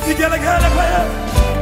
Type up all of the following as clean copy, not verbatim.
Vigelegele kwa Yesu.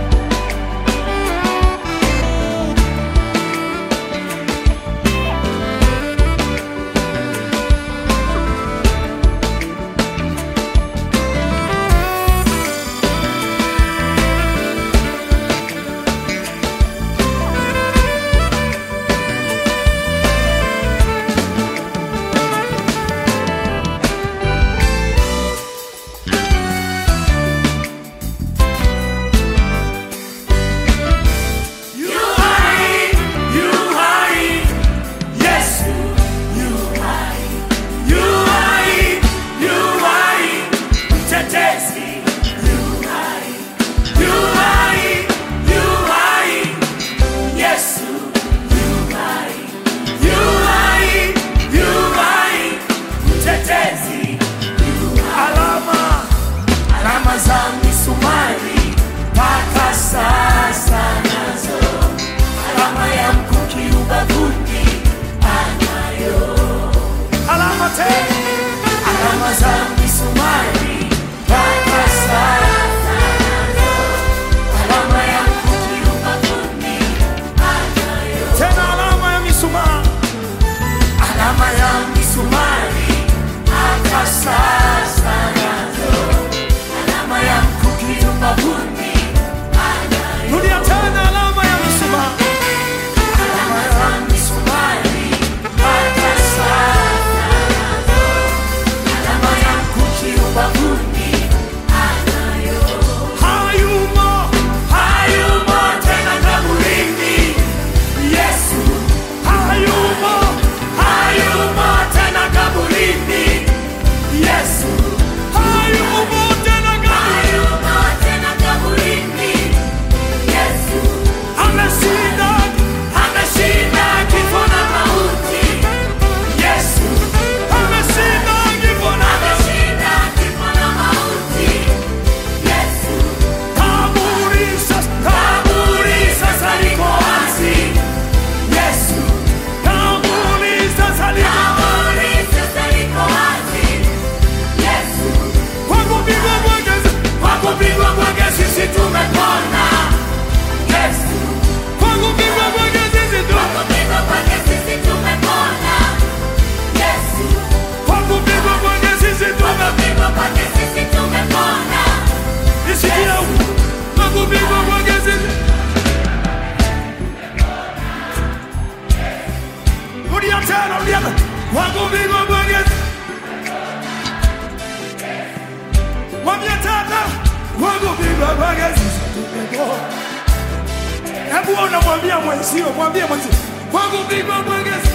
Hebu unamwambia mwenzio, mwambie mwenzio, wangu bigwa mwangezi,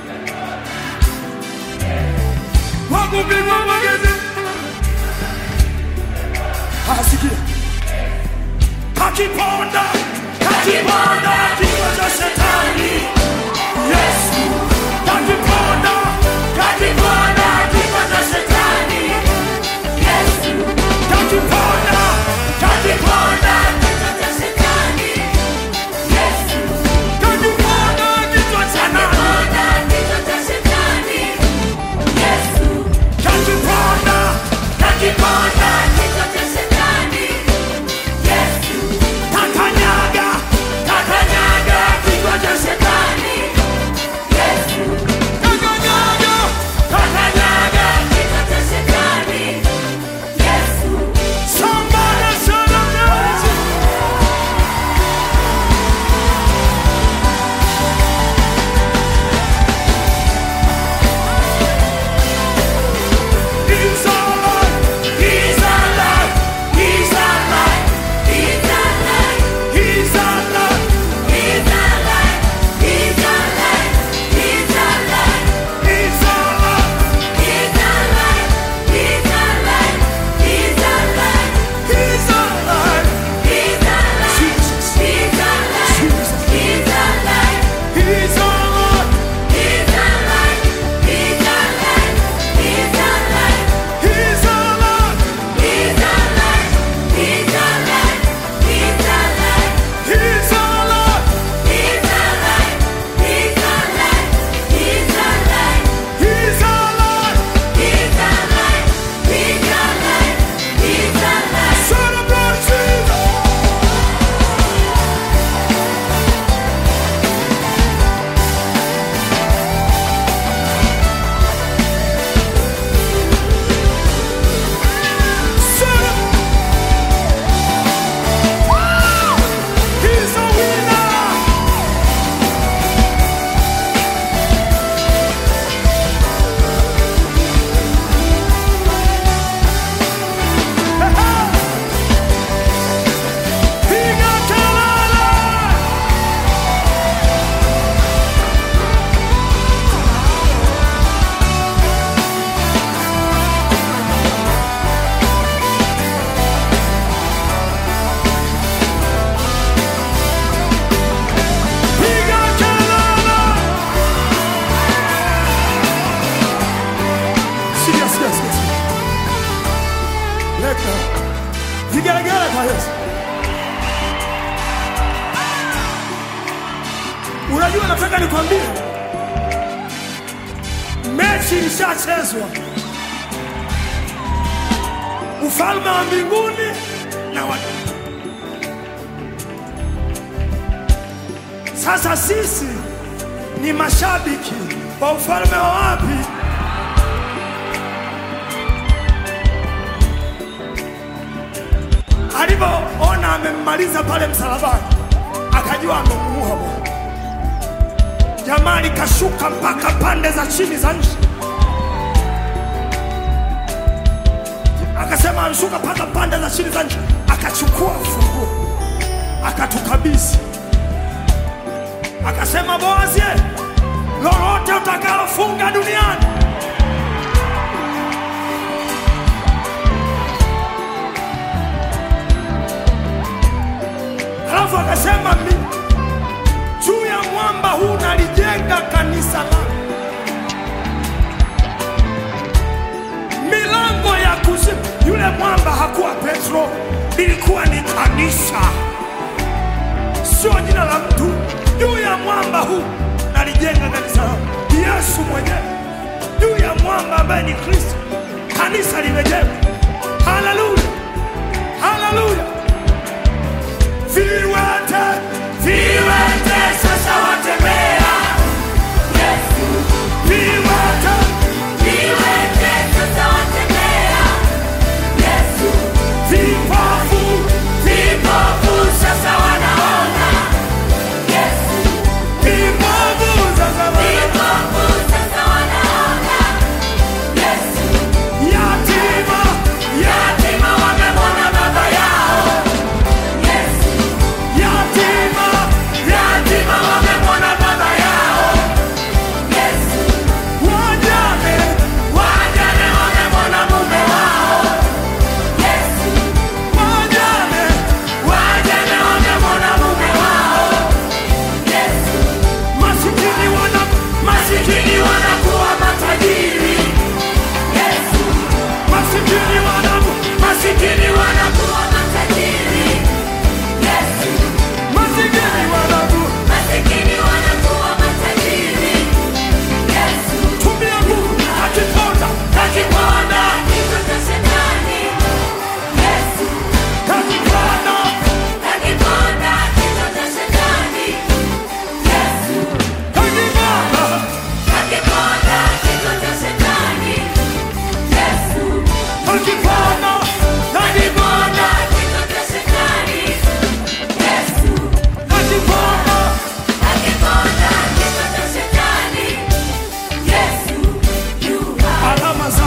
wangu bigwa mwangezi. Asikia, kakiponda, kakiponda kichwa cha shetani. Yesu, kakiponda, kakiponda kichwa cha shetani. Yesu, kakiponda, kakiponda kichwa cha shetani. Yesu, kakiponda kichwa cha shetani. Yesu, kakiponda, kakiponda kichwa cha shetani. Yesu, kakanyaga, kakanyaga Leka. Vigelegele kwa Yesu. Unajua nataka nikwambie, mechi ilishachezwa. Ufalme wa mbinguni na wa... Sasa sisi ni mashabiki wa ufalme wa wapi? Alipoona amemmaliza pale msalabani, akajua amemuua Bwana. Jamaa likashuka mpaka pande za chini za nchi. Akasema anshuka mpaka pande za chini za nchi, akachukua ufunguo, akatukabidhi. Akasema, Boazi, lolote utakalofunga duniani alafu akasema, juu ya mwamba huu nalijenga kanisa langu, milango ya kuzimu. Yule mwamba hakuwa Petro, ilikuwa ni kanisa, sio jina la mtu. Juu ya mwamba huu nalijenga kanisa langu. Yesu mwenyewe juu ya mwamba ambaye ni Kristo, kanisa limejengwa. Haleluya, haleluya. Viwete, viwete sasa watembea. Yesu. Viwete, viwete sasa watembea. Yesu. Vipofu, vipofu sasa wanaona. Yesu. Vipofu sasa wanaona. Yesu. Yatima, yatima wamemwona baba yao. Yesu. Yatima, yatima wamemwona baba yao. Yesu. Wajane, wajane wamemwona mume wao. Yesu. Wajane, wajane wamemwona mume wao. Yesu. Masikini wanakuwa matajiri. Yesu. Masikini wanakuwa matajiri. Yesu. Masikini wanakuwa matajiri. Yesu. Tumia nguvu, akiponda kichwa cha shetani. Yesu. Akiponda kichwa cha shetani. Yesu. Akiponda kichwa cha shetani. Yesu. Akiponda kichwa cha shetani. Yesu. Akiponda kichwa cha shetani. Yesu. Alama za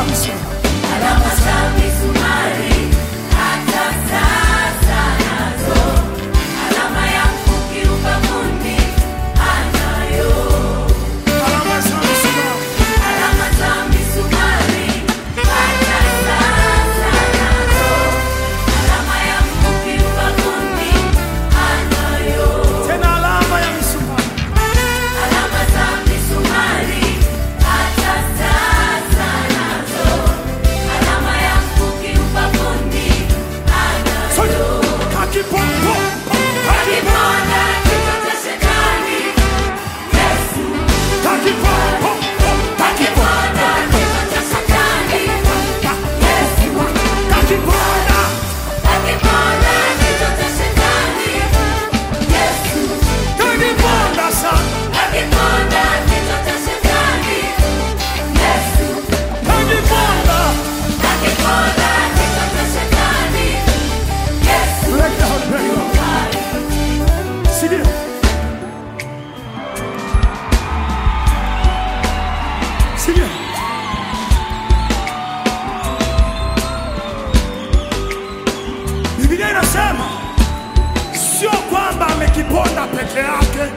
misumari hata sasa nazo, alama ya mkuki ubavuni anayo. Alama za misumari hata sasa nazo, alama ya mkuki ubavuni anayo. Tena alama ya misumari. Alama za misumari hata sasa nazo, alama ya mkuki ubavuni anayo. Akiponda kichwa cha shetani. Yesu. Akiponda kichwa cha shetani. Yesu. Akiponda kichwa cha shetani. Yesu. Akiponda kichwa cha shetani. Yesu. Akiponda kichwa cha shetani. Yesu. Sikia. Sikia. Biblia inasema sio kwamba amekiponda peke yake.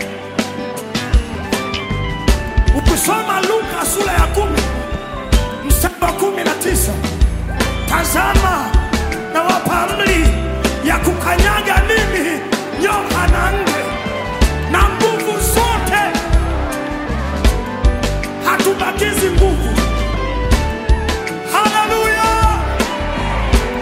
Ukisoma Luka sura ya 10 mstari wa 19, tazama nawapa amri ya kukanyaga mimi nyoka na nge na nguvu zote, hatubakizi nguvu. Haleluya!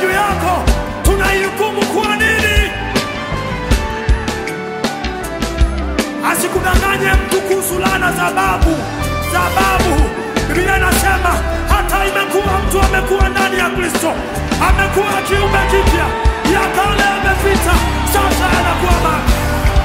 juu yako, tunaihukumu kwa nini? Asikudanganye mtu kuhusu laana za babu. Biblia inasema hata imekuwa mtu amekuwa ndani ya Kristo, amekuwa kiumbe kipya, ya kale yamepita, sasa yanakuwa mapya.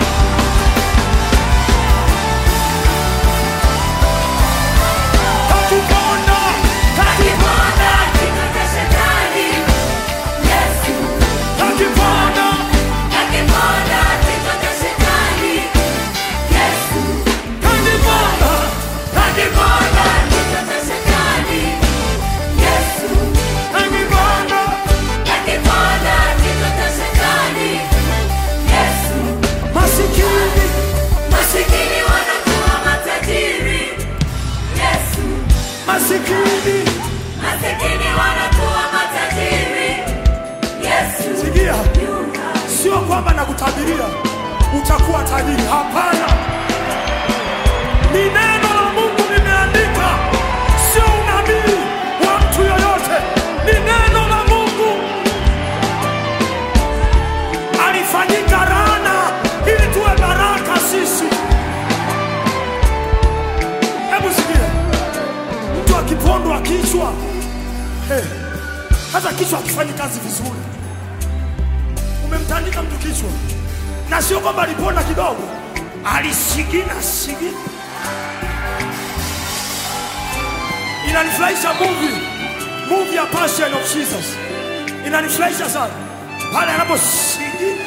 Masikini wanakuwa matajiri. Yesu. Sikia. Sio kwamba nakutabiria utakuwa tajiri, hapana. Ni neno la Mungu limeandika, sio unabii wa mtu yoyote. Ni neno la Mungu. Alifanyika laana ili tuwe baraka sisi. Hebu sikia. Mtu akipondwa kichwa, hata kichwa akifanyi kazi vizuri, umemtandika mtu kichwa, na sio kwamba aliponda kidogo, alisigina. Inanifurahisha movie ya Passion of Jesus. Inanifurahisha sana pale anaposigina,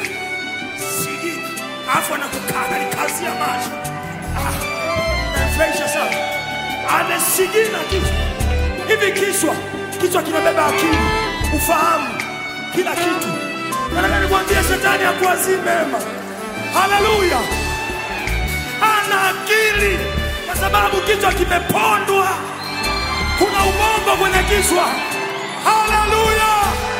afu anakukana ni kazi ya macho. Inanifurahisha sana. Amesigina kichwa. Hivi kichwa kinabeba akili, ufahamu, kila kitu. Nataka nikwambie shetani hakuwazii mema. Haleluya. Ana akili kwa sababu kichwa kimepondwa. Kuna ubongo kwenye kichwa. Haleluya.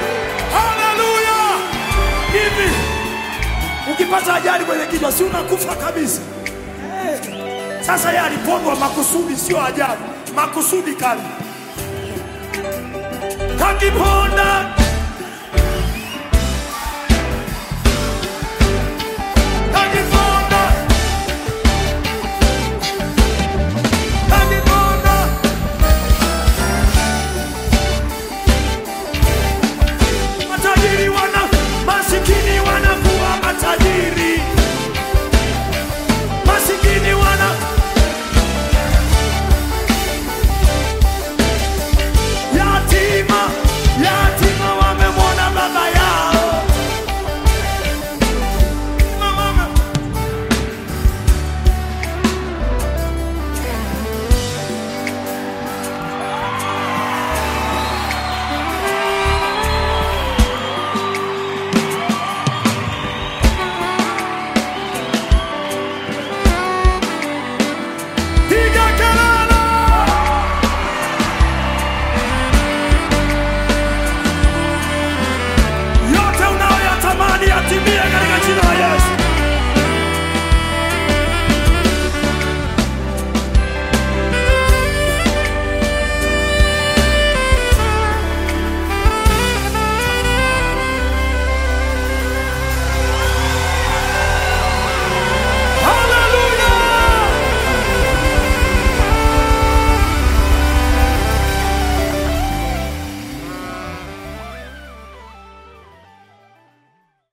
Hivi ukipata ajali kwenye kichwa, si unakufa kabisa? Sasa yeye alipondwa makusudi, sio ajali. Makusudi kali. Kakiponda